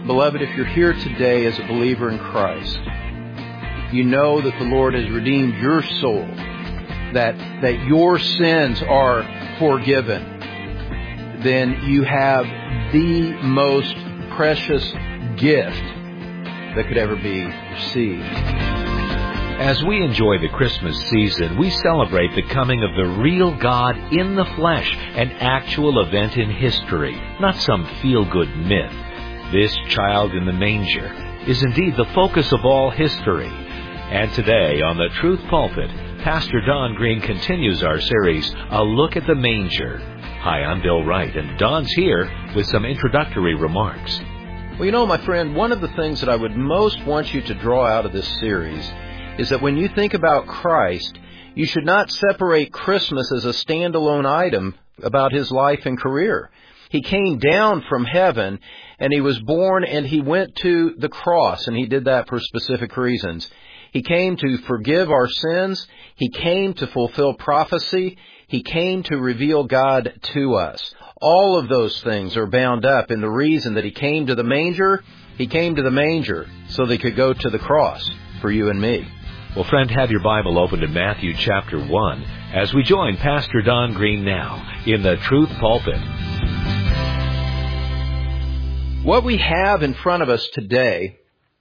Beloved, if you're here today as a believer in Christ, you know that the Lord has redeemed your soul, that your sins are forgiven, then you have the most precious gift that could ever be received. As we enjoy the Christmas season, we celebrate the coming of the real God in the flesh, an actual event in history, not some feel-good myth. This child in the manger is indeed the focus of all history. And today on the Truth Pulpit, Pastor Don Green continues our series, A Look at the Manger. Hi, I'm Bill Wright, and Don's here with some introductory remarks. Well, you know, my friend, one of the things that I would most want you to draw out of this series is that when you think about Christ, you should not separate Christmas as a standalone item about His life and career. He came down from heaven, and He was born, and He went to the cross, and He did that for specific reasons. He came to forgive our sins. He came to fulfill prophecy. He came to reveal God to us. All of those things are bound up in the reason that He came to the manger. He came to the manger so that He could go to the cross for you and me. Well, friend, have your Bible open to Matthew chapter 1 as we join Pastor Don Green now in the Truth Pulpit. What we have in front of us today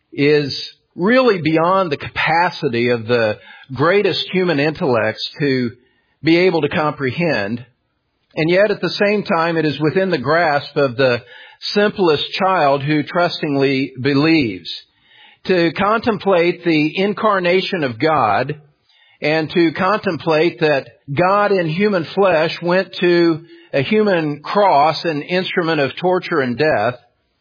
is really beyond the capacity of the greatest human intellects to be able to comprehend, and yet at the same time it is within the grasp of the simplest child who trustingly believes. To contemplate the incarnation of God and to contemplate that God in human flesh went to a human cross, an instrument of torture and death,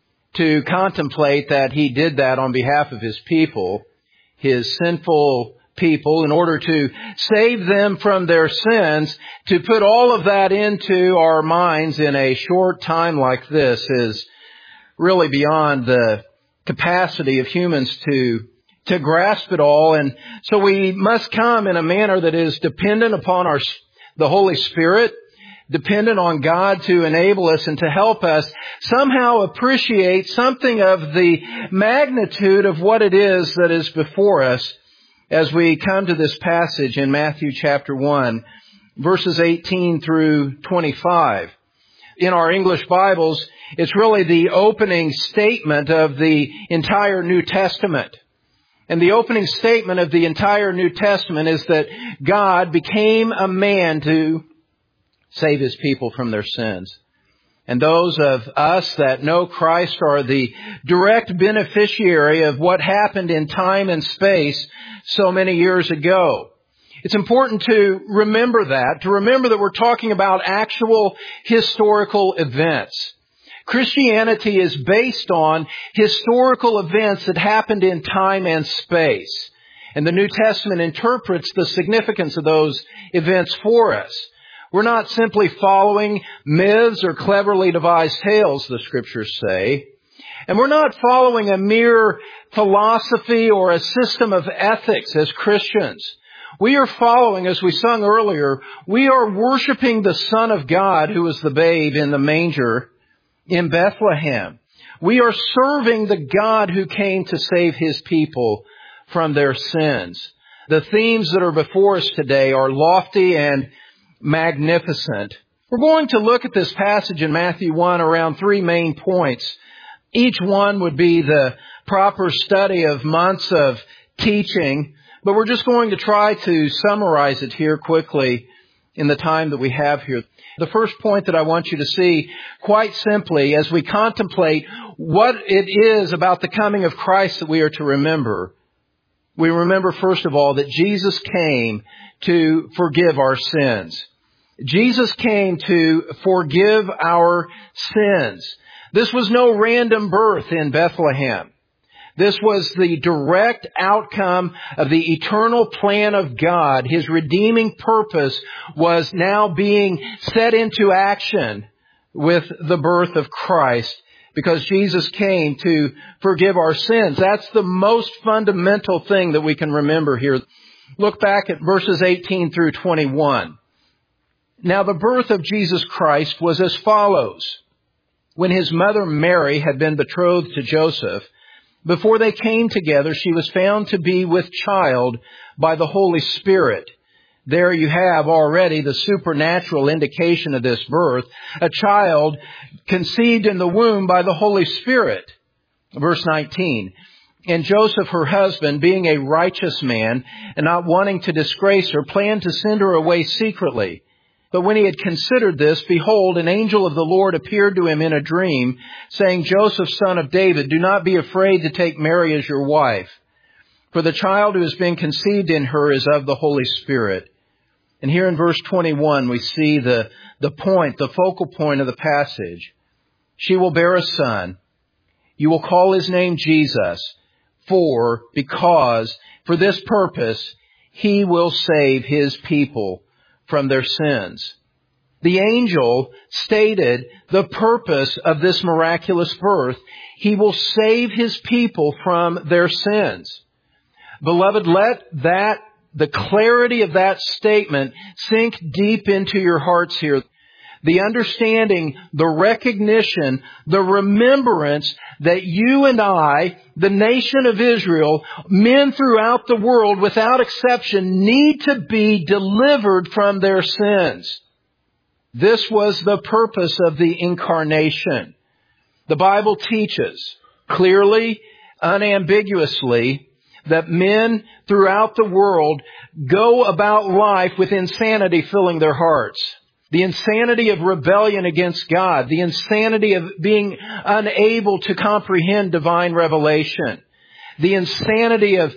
to contemplate that He did that on behalf of His people, His sinful people, in order to save them from their sins, to put all of that into our minds in a short time like this is really beyond the capacity of humans to grasp it all. And so we must come in a manner that is dependent upon the Holy Spirit, dependent on God to enable us and to help us somehow appreciate something of the magnitude of what it is that is before us as we come to this passage in Matthew chapter 1, verses 18 through 25. In our English Bibles, it's really the opening statement of the entire New Testament. And the opening statement of the entire New Testament is that God became a man to save His people from their sins. And those of us that know Christ are the direct beneficiary of what happened in time and space so many years ago. It's important to remember that we're talking about actual historical events. Christianity is based on historical events that happened in time and space. And the New Testament interprets the significance of those events for us. We're not simply following myths or cleverly devised tales, the Scriptures say. And we're not following a mere philosophy or a system of ethics as Christians. We are following, as we sung earlier, we are worshiping the Son of God who was the babe in the manger in Bethlehem. We are serving the God who came to save His people from their sins. The themes that are before us today are lofty and magnificent. We're going to look at this passage in Matthew 1 around three main points. Each one would be the proper study of months of teaching, but we're just going to try to summarize it here quickly in the time that we have here. The first point that I want you to see, quite simply, as we contemplate what it is about the coming of Christ that we are to remember, we remember, first of all, that Jesus came to forgive our sins. Jesus came to forgive our sins. This was no random birth in Bethlehem. This was the direct outcome of the eternal plan of God. His redeeming purpose was now being set into action with the birth of Christ, because Jesus came to forgive our sins. That's the most fundamental thing that we can remember here. Look back at verses 18 through 21. Now the birth of Jesus Christ was as follows. when his mother Mary had been betrothed to Joseph, before they came together, she was found to be with child by the Holy Spirit. There you have already the supernatural indication of this birth, a child conceived in the womb by the Holy Spirit. Verse 19, and Joseph, her husband, being a righteous man and not wanting to disgrace her, planned to send her away secretly. But when he had considered this, behold, an angel of the Lord appeared to him in a dream, saying, Joseph, son of David, do not be afraid to take Mary as your wife, for the child who has been conceived in her is of the Holy Spirit. And here in verse 21, we see the focal point of the passage. She will bear a son. You will call his name Jesus, because for this purpose, he will save his people from their sins. The angel stated the purpose of this miraculous birth. He will save his people from their sins. Beloved, let the clarity of that statement sink deep into your hearts here. The understanding, the recognition, the remembrance that you and I, the nation of Israel, men throughout the world without exception, need to be delivered from their sins. This was the purpose of the incarnation. The Bible teaches clearly, unambiguously, that men throughout the world go about life with insanity filling their hearts. The insanity of rebellion against God. The insanity of being unable to comprehend divine revelation. The insanity of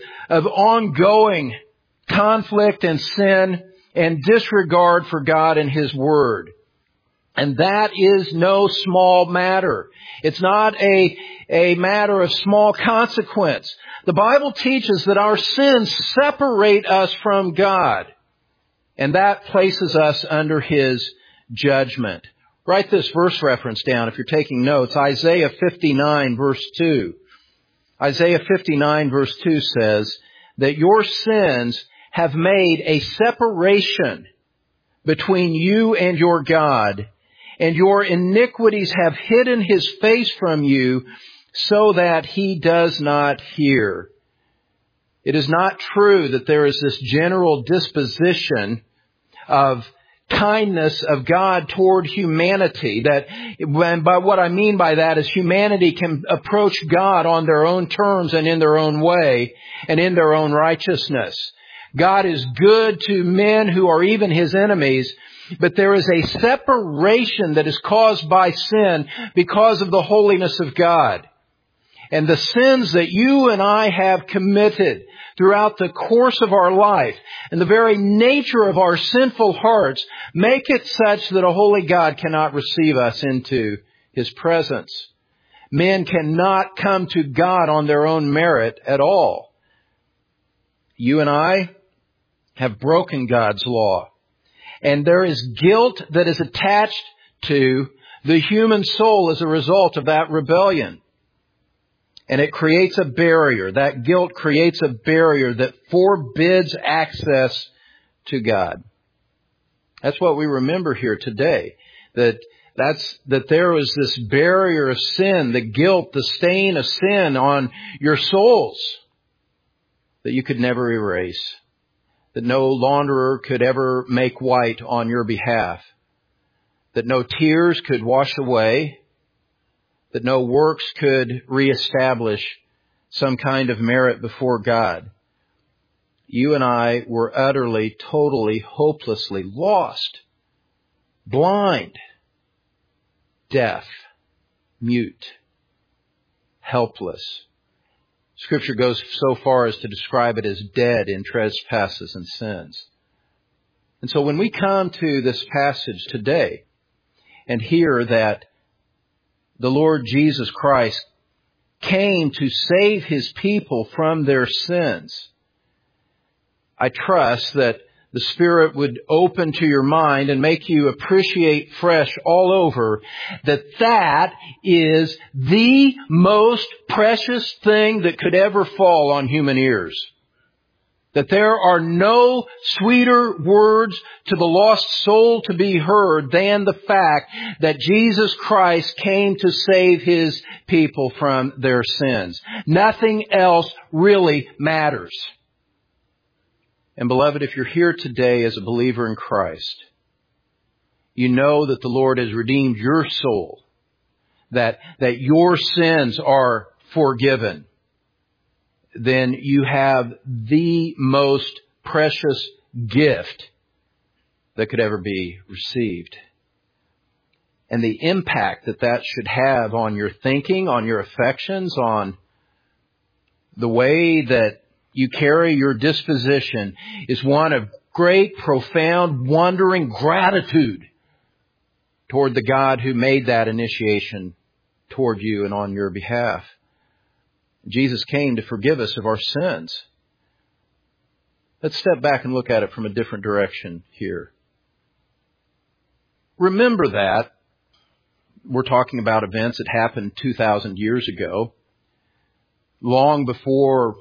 ongoing conflict and sin and disregard for God and His Word. And that is no small matter. It's not a matter of small consequence. The Bible teaches that our sins separate us from God. And that places us under His judgment. Write this verse reference down if you're taking notes. Isaiah 59 verse 2. Isaiah 59 verse 2 says that your sins have made a separation between you and your God, and your iniquities have hidden His face from you so that He does not hear. It is not true that there is this general disposition of kindness of God toward humanity. But what I mean by that is humanity can approach God on their own terms and in their own way and in their own righteousness. God is good to men who are even His enemies, but there is a separation that is caused by sin because of the holiness of God. And the sins that you and I have committed throughout the course of our life and the very nature of our sinful hearts make it such that a holy God cannot receive us into His presence. Men cannot come to God on their own merit at all. You and I have broken God's law. And there is guilt that is attached to the human soul as a result of that rebellion. And it creates a barrier. That guilt creates a barrier that forbids access to God. That's what we remember here today. That there was this barrier of sin, the guilt, the stain of sin on your souls that you could never erase. That no launderer could ever make white on your behalf. That no tears could wash away. That no works could reestablish some kind of merit before God. You and I were utterly, totally, hopelessly lost, blind, deaf, mute, helpless. Scripture goes so far as to describe it as dead in trespasses and sins. And so when we come to this passage today and hear that the Lord Jesus Christ came to save His people from their sins, I trust that the Spirit would open to your mind and make you appreciate fresh all over that is the most precious thing that could ever fall on human ears. That there are no sweeter words to the lost soul to be heard than the fact that Jesus Christ came to save His people from their sins. Nothing else really matters. And beloved, if you're here today as a believer in Christ, you know that the Lord has redeemed your soul, that your sins are forgiven, then you have the most precious gift that could ever be received. And the impact that should have on your thinking, on your affections, on the way that you carry your disposition is one of great, profound, wondering gratitude toward the God who made that initiation toward you and on your behalf. Jesus came to forgive us of our sins. Let's step back and look at it from a different direction here. Remember that. We're talking about events that happened 2,000 years ago, long before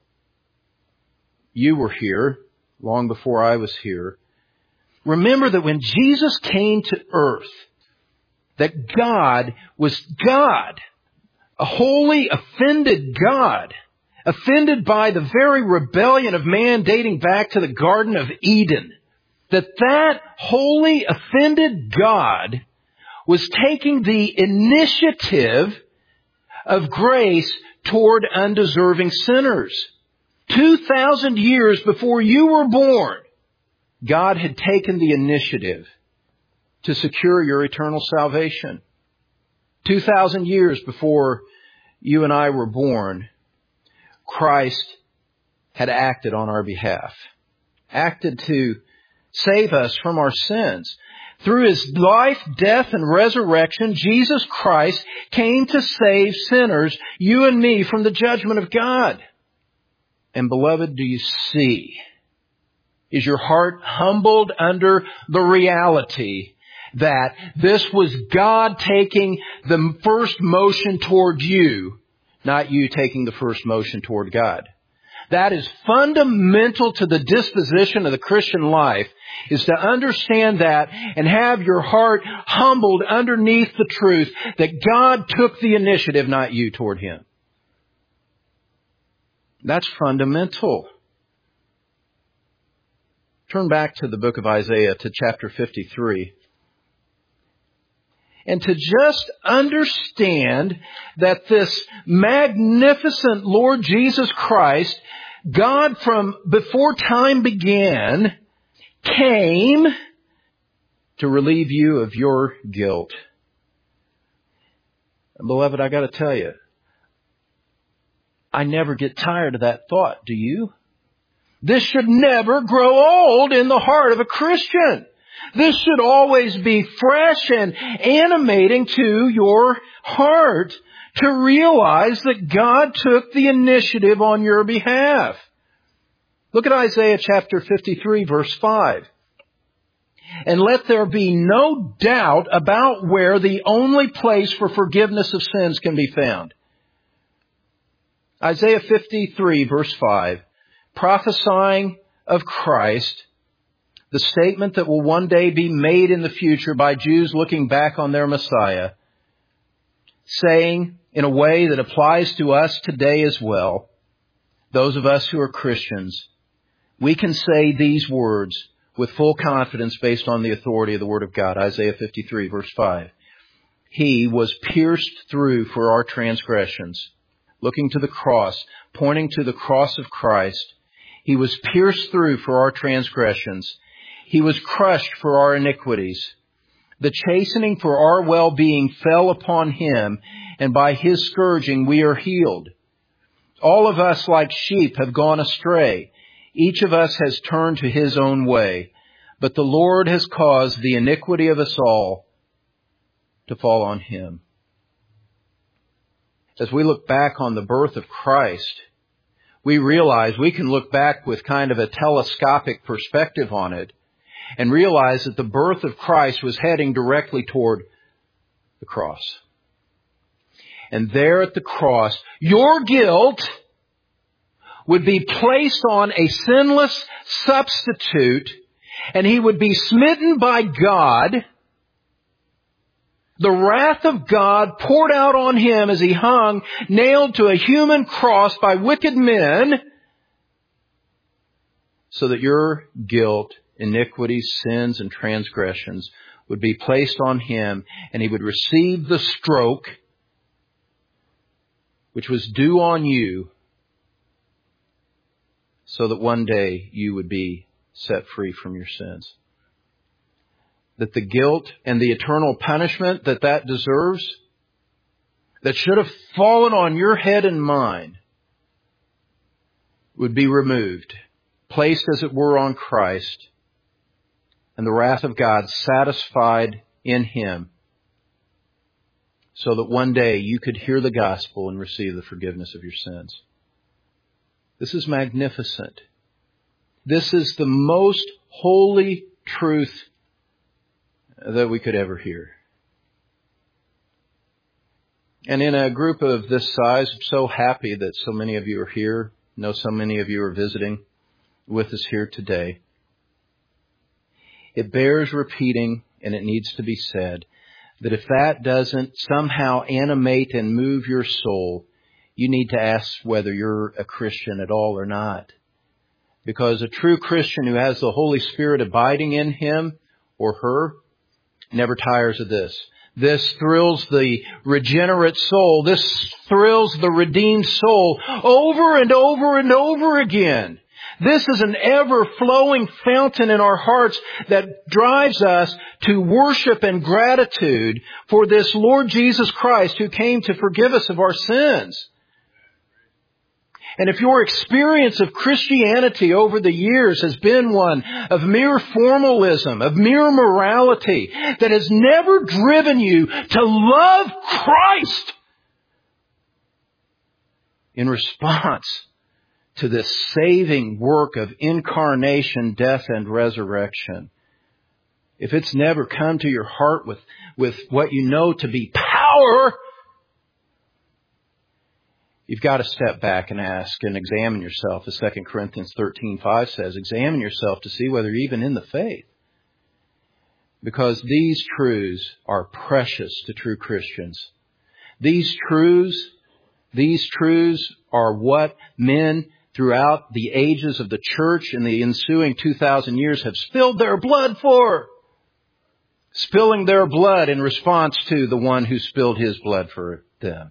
you were here, long before I was here. Remember that when Jesus came to earth, that God was God, a holy, offended God, offended by the very rebellion of man dating back to the Garden of Eden. That holy, offended God was taking the initiative of grace toward undeserving sinners. 2,000 years before you were born, God had taken the initiative to secure your eternal salvation. 2,000 years before you and I were born, Christ had acted on our behalf, acted to save us from our sins. Through His life, death, and resurrection, Jesus Christ came to save sinners, you and me, from the judgment of God. And beloved, do you see? Is your heart humbled under the reality that this was God taking the first motion toward you, not you taking the first motion toward God? That is fundamental to the disposition of the Christian life, is to understand that and have your heart humbled underneath the truth that God took the initiative, not you, toward Him. That's fundamental. Turn back to the book of Isaiah, to chapter 53. And to just understand that this magnificent Lord Jesus Christ, God from before time began, came to relieve you of your guilt. And beloved, I got to tell you, I never get tired of that thought. Do you? This should never grow old in the heart of a Christian. This should always be fresh and animating to your heart to realize that God took the initiative on your behalf. Look at Isaiah chapter 53, verse 5. And let there be no doubt about where the only place for forgiveness of sins can be found. Isaiah 53, verse 5, prophesying of Christ, the statement that will one day be made in the future by Jews looking back on their Messiah, saying in a way that applies to us today as well, those of us who are Christians, we can say these words with full confidence based on the authority of the Word of God. Isaiah 53, verse 5. He was pierced through for our transgressions. Looking to the cross, pointing to the cross of Christ. He was pierced through for our transgressions. He was crushed for our iniquities. The chastening for our well-being fell upon Him, and by His scourging we are healed. All of us like sheep have gone astray. Each of us has turned to his own way. But the Lord has caused the iniquity of us all to fall on Him. As we look back on the birth of Christ, we realize we can look back with kind of a telescopic perspective on it and realize that the birth of Christ was heading directly toward the cross. And there at the cross, your guilt would be placed on a sinless substitute, and He would be smitten by God, the wrath of God poured out on Him as He hung, nailed to a human cross by wicked men, so that your guilt, iniquities, sins, and transgressions would be placed on Him, and He would receive the stroke which was due on you, so that one day you would be set free from your sins. That the guilt and the eternal punishment that deserves, that should have fallen on your head and mine, would be removed, placed as it were on Christ, and the wrath of God satisfied in Him, so that one day you could hear the gospel and receive the forgiveness of your sins. This is magnificent. This is the most holy truth that we could ever hear. And in a group of this size, I'm so happy that so many of you are here. I know so many of you are visiting with us here today. It bears repeating, and it needs to be said, that if that doesn't somehow animate and move your soul, you need to ask whether you're a Christian at all or not. Because a true Christian who has the Holy Spirit abiding in him or her never tires of this. This thrills the regenerate soul. This thrills the redeemed soul over and over and over again. This is an ever-flowing fountain in our hearts that drives us to worship and gratitude for this Lord Jesus Christ who came to forgive us of our sins. And if your experience of Christianity over the years has been one of mere formalism, of mere morality, that has never driven you to love Christ in response to this saving work of incarnation, death, and resurrection, if it's never come to your heart with what you know to be power, you've got to step back and ask and examine yourself, as 2 Corinthians 13:5 says. Examine yourself to see whether you're even in the faith. Because these truths are precious to true Christians. These truths are what men throughout the ages of the church in the ensuing 2,000 years have spilled their blood for. Spilling their blood in response to the one who spilled his blood for them.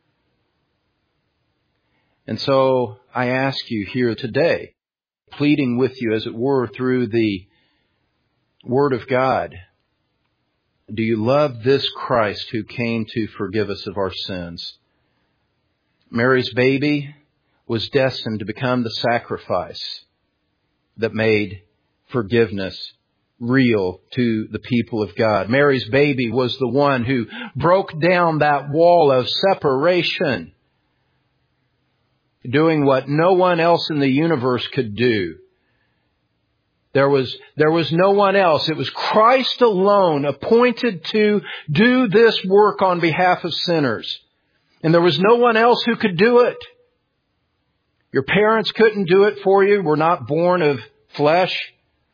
And so I ask you here today, pleading with you as it were through the Word of God, do you love this Christ who came to forgive us of our sins? Mary's baby was destined to become the sacrifice that made forgiveness real to the people of God. Mary's baby was the one who broke down that wall of separation, doing what no one else in the universe could do. There was no one else. It was Christ alone appointed to do this work on behalf of sinners. And there was no one else who could do it. Your parents couldn't do it for you. We're not born of flesh.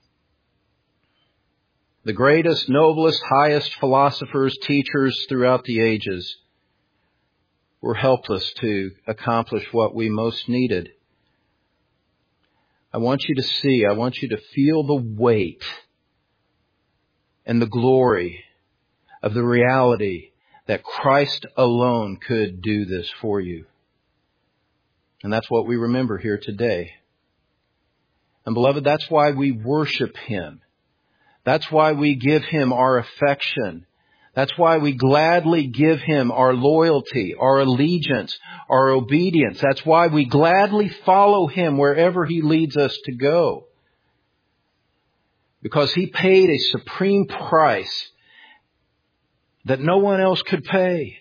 The greatest, noblest, highest philosophers, teachers throughout the ages were helpless to accomplish what we most needed. I want you to feel the weight and the glory of the reality that Christ alone could do this for you. And that's what we remember here today. And beloved, that's why we worship Him. That's why we give Him our affection. That's why we gladly give Him our loyalty, our allegiance, our obedience. That's why we gladly follow Him wherever He leads us to go. Because He paid a supreme price that no one else could pay.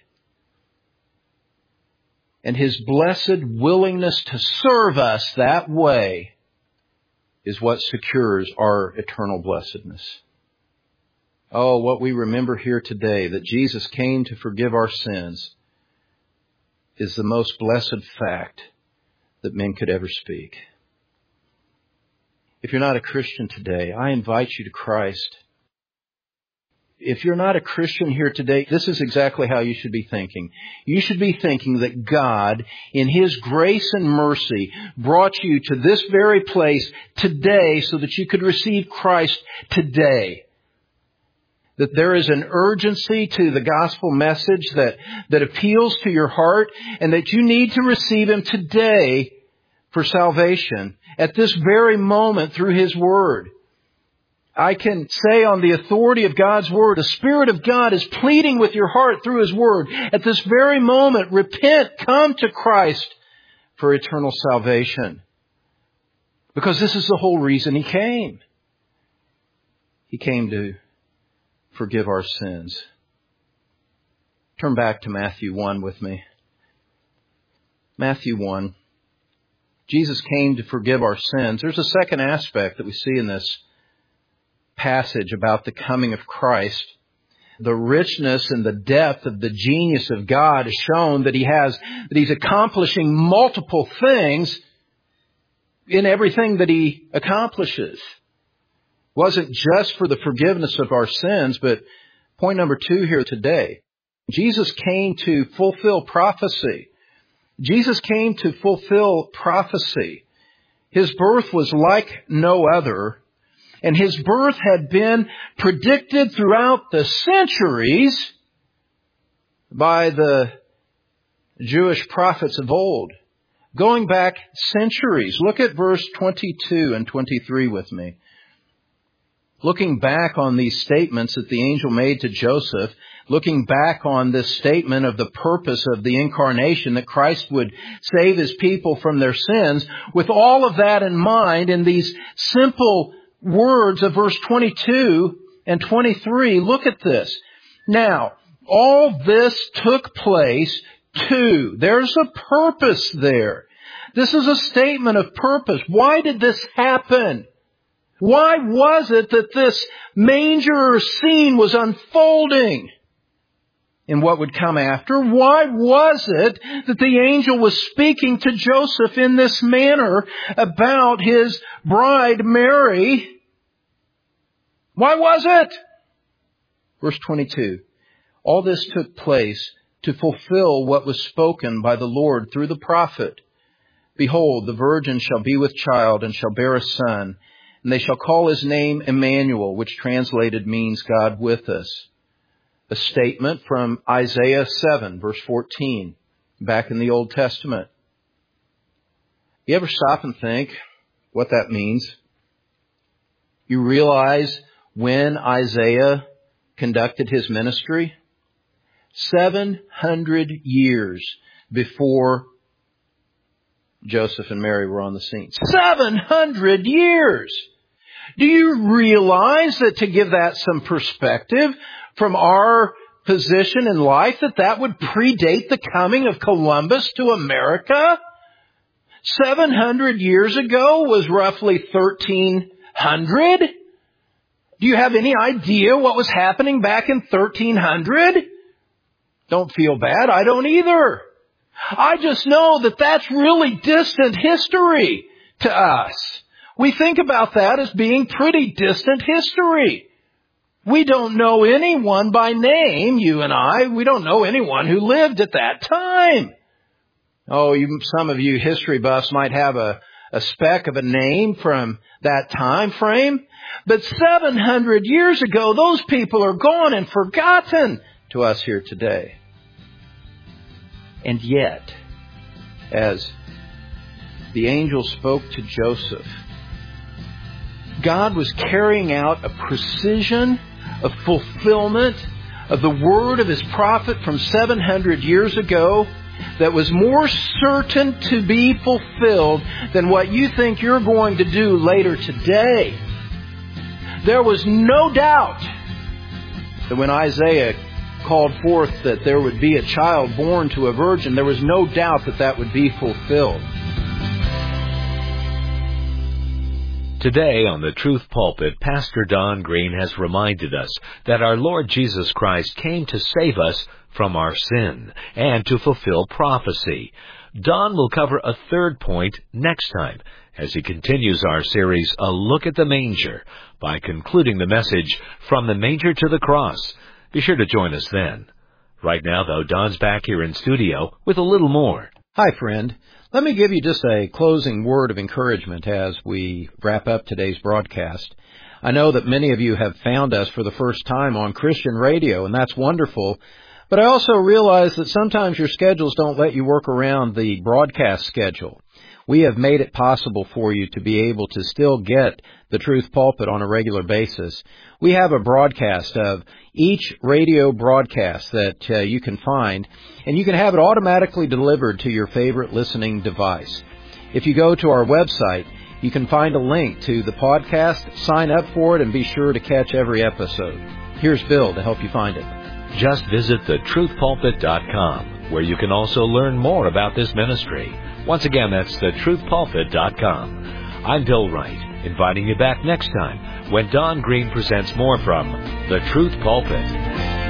And His blessed willingness to serve us that way is what secures our eternal blessedness. Oh, what we remember here today, that Jesus came to forgive our sins, is the most blessed fact that men could ever speak. If you're not a Christian today, I invite you to Christ. If you're not a Christian here today, this is exactly how you should be thinking. You should be thinking that God, in His grace and mercy, brought you to this very place today so that you could receive Christ today. That there is an urgency to the gospel message that appeals to your heart, and that you need to receive Him today for salvation at this very moment through His Word. I can say on the authority of God's Word, the Spirit of God is pleading with your heart through His Word. At this very moment, repent, come to Christ for eternal salvation. Because this is the whole reason He came. He came to forgive our sins. Turn back to Matthew 1 with me. Matthew 1. Jesus came to forgive our sins. There's a second aspect that we see in this passage about the coming of Christ. The richness and the depth of the genius of God is shown that He's accomplishing multiple things in everything that He accomplishes. It wasn't just for the forgiveness of our sins, but point number 2 here today. Jesus came to fulfill prophecy. Jesus came to fulfill prophecy. His birth was like no other. And His birth had been predicted throughout the centuries by the Jewish prophets of old. Going back centuries. Look at verse 22 and 23 with me. Looking back on these statements that the angel made to Joseph, looking back on this statement of the purpose of the incarnation, that Christ would save His people from their sins, with all of that in mind, in these simple words of verse 22 and 23, look at this. Now, all this took place to. There's a purpose there. This is a statement of purpose. Why did this happen? Why was it that this manger scene was unfolding in what would come after? Why was it that the angel was speaking to Joseph in this manner about his bride Mary? Why was it? Verse 22. All this took place to fulfill what was spoken by the Lord through the prophet. Behold, the virgin shall be with child and shall bear a son, and they shall call His name Emmanuel, which translated means God with us. A statement from Isaiah 7, verse 14, back in the Old Testament. You ever stop and think what that means? You realize when Isaiah conducted his ministry? 700 years before Joseph and Mary were on the scene. 700 years! Do you realize that, to give that some perspective from our position in life, that would predate the coming of Columbus to America? 700 years ago was roughly 1300. Do you have any idea what was happening back in 1300? Don't feel bad. I don't either. I just know that that's really distant history to us. We think about that as being pretty distant history. We don't know anyone by name, you and I. We don't know anyone who lived at that time. Oh, some of you history buffs might have a speck of a name from that time frame. But 700 years ago, those people are gone and forgotten to us here today. And yet, as the angel spoke to Joseph, God was carrying out a precision, a fulfillment of the word of His prophet from 700 years ago that was more certain to be fulfilled than what you think you're going to do later today. There was no doubt that when Isaiah called forth that there would be a child born to a virgin, there was no doubt that that would be fulfilled. Today on the Truth Pulpit, Pastor Don Green has reminded us that our Lord Jesus Christ came to save us from our sin and to fulfill prophecy. Don will cover a third point next time as he continues our series, A Look at the Manger, by concluding the message, From the Manger to the Cross. Be sure to join us then. Right now, though, Don's back here in studio with a little more. Hi, friend. Let me give you just a closing word of encouragement as we wrap up today's broadcast. I know that many of you have found us for the first time on Christian radio, and that's wonderful. But I also realize that sometimes your schedules don't let you work around the broadcast schedule. We have made it possible for you to be able to still get the Truth Pulpit on a regular basis. We have a broadcast of each radio broadcast that you can find, and you can have it automatically delivered to your favorite listening device. If you go to our website, you can find a link to the podcast, sign up for it, and be sure to catch every episode. Here's Bill to help you find it. Just visit thetruthpulpit.com, where you can also learn more about this ministry. Once again, that's thetruthpulpit.com. I'm Bill Wright, inviting you back next time when Don Green presents more from The Truth Pulpit.